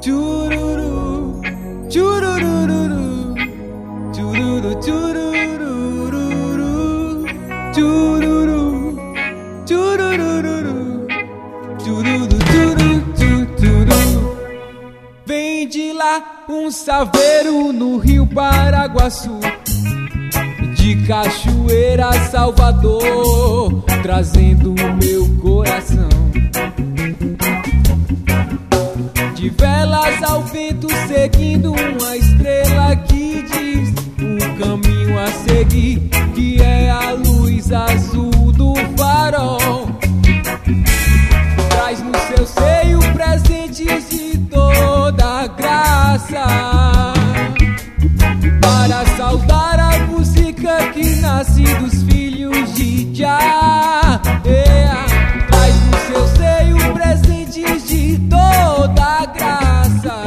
Chururu, churururu, chururu, churururu, chururu, churururu, chururu, chururu. Vem de lá um saveiro no Rio Paraguaçu, de Cachoeira a Salvador, trazendo o meu coração. De velas ao vento, seguindo uma estrela que diz o caminho a seguir, que é a luz azul do farol. Traz no seu seio presentes de toda graça, para saudar a música que nasce dos filhos de Jah. Traz no seu seio presentes de toda graça,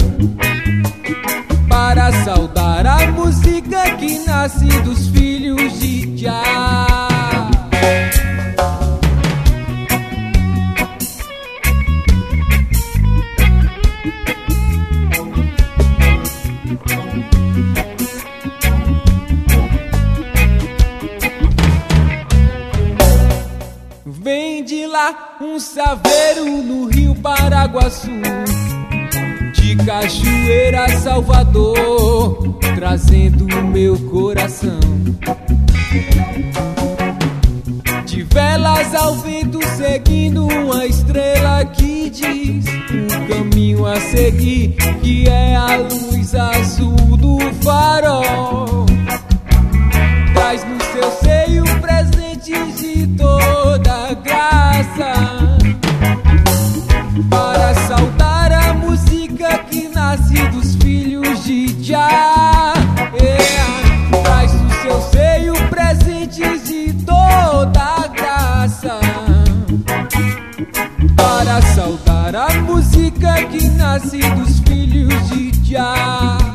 para saudar a música que nasce dos filhos de Jah. Vem de lá um saveiro no Rio Paraguaçu, de Cachoeira a Salvador, trazendo o meu coração. De velas ao vento, seguindo uma estrela que diz o caminho a seguir, que é a luz azul do farol. Traz no seu seio presentes de toda graça, para saudar a música que nasce dos filhos de Jah. Traz no seu seio presentes de toda graça, para saudar a música que nasce dos filhos de Jah.